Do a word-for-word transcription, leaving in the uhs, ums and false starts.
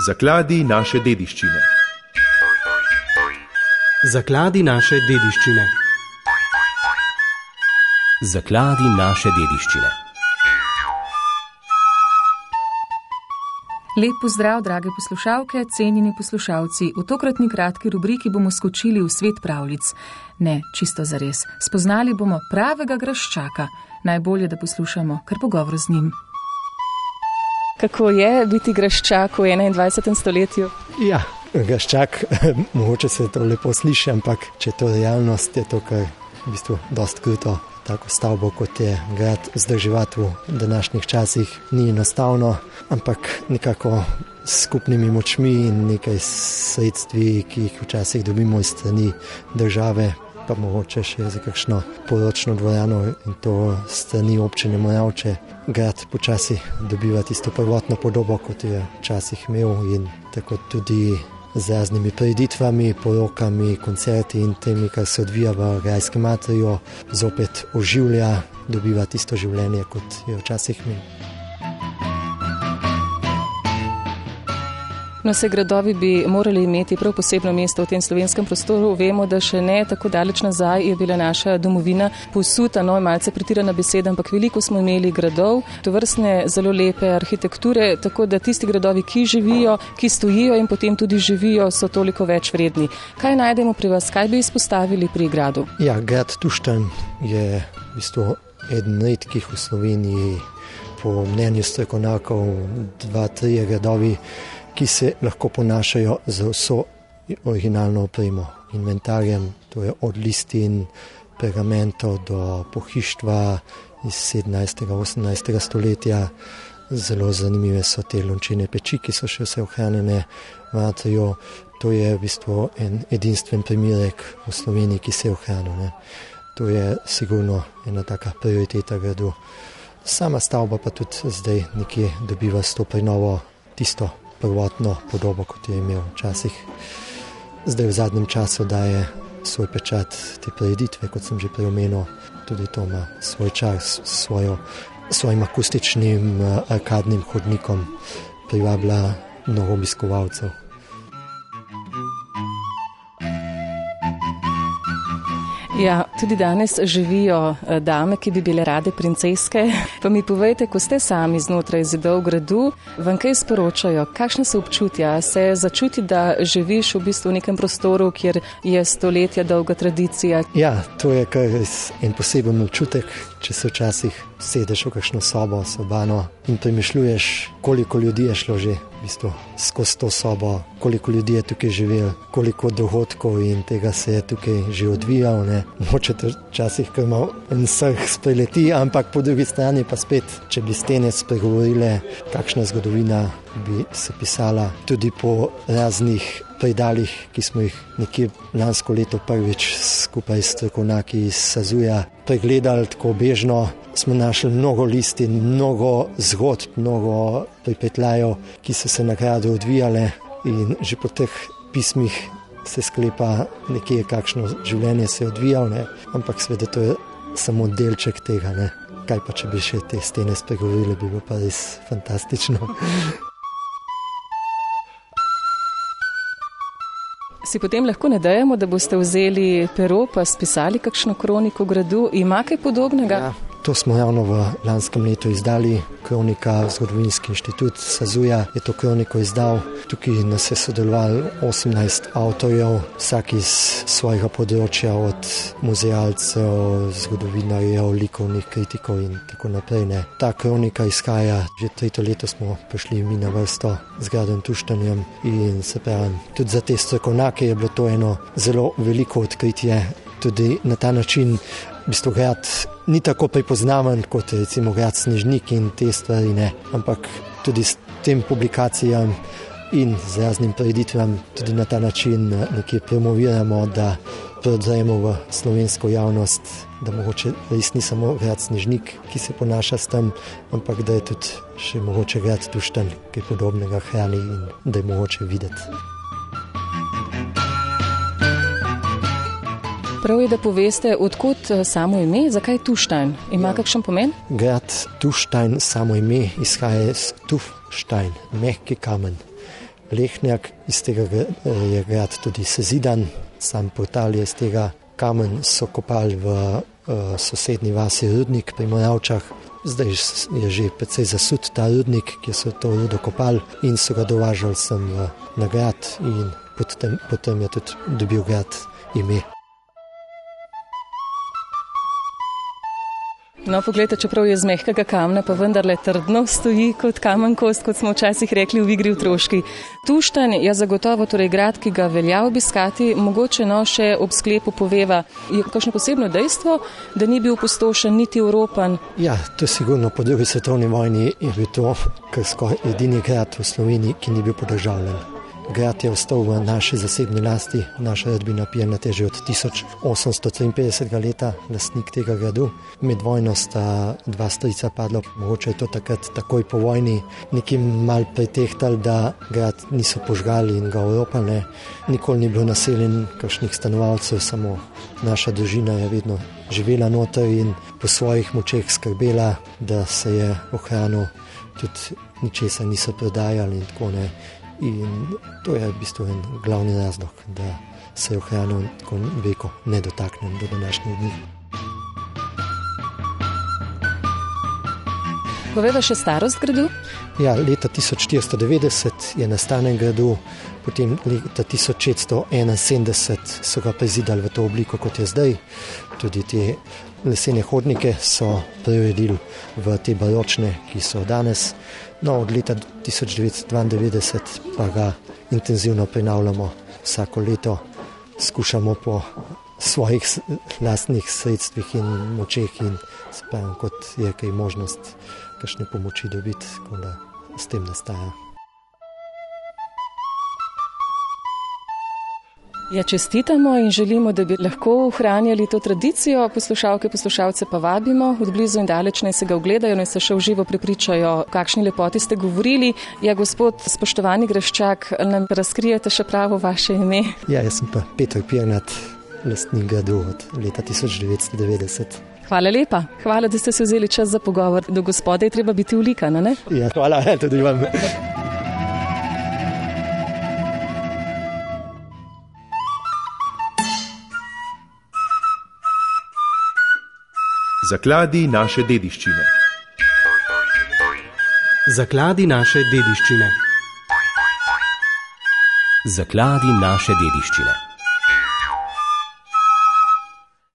Zakladi naše dediščine. Zakladi naše dediščine. Zakladi naše dediščine. Lep pozdrav, drage poslušalke, cenjeni poslušalci. V tokratni kratki rubriki bomo skočili v svet pravljic. Ne, čisto zares. Spoznali bomo pravega graščaka. Najbolje, da poslušamo kar pogovor z njim. Kako je biti graščak v enaindvajsetem stoletju? Ja, graščak, mogoče se to lepo sliši, ampak če je to realnost, je to kar v bistvu dost kruto. Tako stavbo, kot je grad, vzdrževati v današnjih časih ni enostavno, ampak nekako s skupnimi močmi in nekaj sredstvi, ki jih včasih dobimo iz strani države, pa mogoče še za kakšno poročno dvorano in to strani občine Moravče, grad počasi dobiva tisto prvotno podobo, kot je včasih imel, in tako tudi z raznimi prireditvami, porokami, koncerti in temi, kar se odvija v grajskem atriju, zopet oživlja, dobiva tisto življenje, kot je včasih imel. No, se gradovi bi morali imeti prav posebno mesto v tem slovenskem prostoru. Vemo, da še ne tako daleč nazaj je bila naša domovina posuta, no, malce pretirana beseda, ampak veliko smo imeli gradov, tovrstne zelo lepe arhitekture, tako da tisti gradovi, ki živijo, ki stojijo in potem tudi živijo, so toliko več vredni. Kaj najdemo pri vas? Kaj bi izpostavili pri gradu? Ja, grad Tuštanj je v bistvu eden redkih v Sloveniji, po mnenju strokovnjakov, dva, trije gradovi, ki se lahko ponašajo z vso originalno opremo, inventarjem, to je od listin, pergamentov do pohištva iz sedemnajstega, osemnajstega stoletja. Zelo zanimive so te lončene peči, ki so še vse ohranjene v atriju. To je v bistvu en edinstven primerek v Sloveniji, ki se je ohranil, ne. To je sigurno ena taka prioriteta gradu. Sama stavba pa tudi zdaj nekje dobiva s to prenovo tisto prvotno podobo, kot je imel včasih. Zdaj v zadnjem času daje svoj pečat te prireditve, kot sem že prej omenil, tudi to ima svoj čas, svojo, svojim akustičnim arkadnim hodnikom privablja mnogo obiskovalcev. Ja, tudi danes živijo dame, ki bi bile rade princeske. Pa mi povejte, ko ste sami znotraj zidov gradu, vam kaj sporočajo? Kakšne so občutja? Se začuti, da živiš v bistvu v nekem prostoru, kjer je stoletja dolga tradicija? Ja, to je kar res en poseben občutek, če se včasih sedeš v kakšno sobo, sobano in premišljuješ, koliko ljudi je šlo že v bistvu skozi to sobo, koliko ljudi je tukaj živel, koliko dogodkov in tega se je tukaj že odvijal, ne. Moče to včasih kar malo en srh spreleti, ampak po drugi strani pa spet, če bi stene spregovorile, kakšna zgodovina bi se pisala tudi po raznih predaljih, ki smo jih nekje lansko leto prvič skupaj s strokovnjaki iz Sazuja pregledali tako bežno. Smo našli mnogo listin, mnogo zgodb, mnogo pripetljajev, ki so se na gradu odvijale, in že po teh pismih se sklepa nekje, kakšno življenje se je odvijalo, ne. Ampak seveda to je samo delček tega, ne. Kaj pa, če bi še te stene spregovorile, bi bilo pa res fantastično. Si potem lahko nadejamo, da boste vzeli pero pa spisali kakšno kroniko gradu? Ima kaj podobnega? Ja, to smo ravno v lanskem letu izdali. Kronika, Zgodovinski inštitut Sazuja je to kroniko izdal. Tukaj nas je sodelovalo osemnajst avtorjev, vsak iz svojega področja, od muzealcev, zgodovinarjev, likovnih kritikov in tako naprej, ne. Ta kronika izhaja, že tretje leto smo prišli mi na vrsto z gradom Tuštanjem in se pravim, tudi za te strokovnjake je bilo to eno zelo veliko odkritje. Tudi na ta način v bistvu grad ni tako prepoznaven kot recimo grad Snežnik in te stvari, ne, ampak tudi s tem publikacijam in z raznim prireditvam tudi na ta način nekje promoviramo, da prodajemo v slovensko javnost, da mogoče res ni samo grad Snežnik, ki se ponaša s tem, ampak da je tudi še mogoče grad Tuštanj, ki podobnega hrani in da je mogoče videti. Prav je, da poveste, odkot samo ime, zakaj Tuštanj? Ima ja. kakšen pomen? Grad Tuštanj, samo ime, izhaja iz Tufstein, mehki kamen. lehnjak, iz tega je grad tudi sezidan, sam portal je iz tega, kamen so kopali v uh, sosednji vasi Rudnik pri Moravčah. Zdaj je že precej zasut ta rudnik, kjer so to rudo kopali in so ga dovažali sem v, na grad in potem, potem je tudi dobil grad ime. No, poglejte, čeprav je z mehkega kamna, pa vendarle trdno stoji kot kamen kost, kot smo včasih rekli v igri otroški. Tuštanj je zagotovo torej grad, ki ga velja obiskati, mogoče no še ob sklepu poveva, je kakšno posebno dejstvo, da ni bil opustošen niti oropan? Ja, to je sigurno po drugi svetovni vojni je bil to kar skoraj edini grad v Sloveniji, ki ni bil podržavljen. Grad je ostal v naši zasebni lasti, naša rodbina Pirnat je že od tisoč osemsto triinpetdesetega leta lastnik tega gradu. Med vojno sta dva strica padla, mogoče je to takrat takoj po vojni nekim mal pretehtali, da grad niso požgali in ga oropali. Nikoli ni bilo naseljen kakšnih stanovalcev, samo naša družina je vedno živela noter in po svojih močeh skrbela, da se je ohranil, tudi ničesar niso prodajali in tako ne. In to je v bistvu en glavni razlog, da se je ohranil tako veko nedotaknen do današnjih dni. Poveva še starost gradu? Ja, leta tisoč štiristo devetdeset je nastanek gradu, potem leta tisoč šeststo enainsedemdeset so ga prezidali v to obliko, kot je zdaj. Tudi te lesene hodnike so preuredili v te baročne, ki so danes. No, od leta tisoč devetsto dvaindevetdeset pa ga intenzivno prenavljamo vsako leto. Skušamo po svojih lastnih sredstvih in močeh in spravim, kot je kaj možnost kakšne pomoči dobiti, ko da s tem nastaja. Ja, čestitamo in želimo, da bi lahko ohranjali to tradicijo. Poslušalke, poslušalce pa vabimo, od blizu in daleč naj se ga ogledajo, naj se še v živo prepričajo, kakšni lepoti ste govorili. Ja, gospod, spoštovani Graščak, nam razkrijete še pravo vaše ime? Ja, jaz sem pa Peter Pirnat, lastnik gradu od leta tisoč devetsto devetdeset. Hvala lepa. Hvala, da ste se vzeli čas za pogovor. Do gospode je treba biti ulikana, ne? Ja, hvala tudi vam. Zakladi naše dediščine. Zakladi naše dediščine. Zakladi naše dediščine.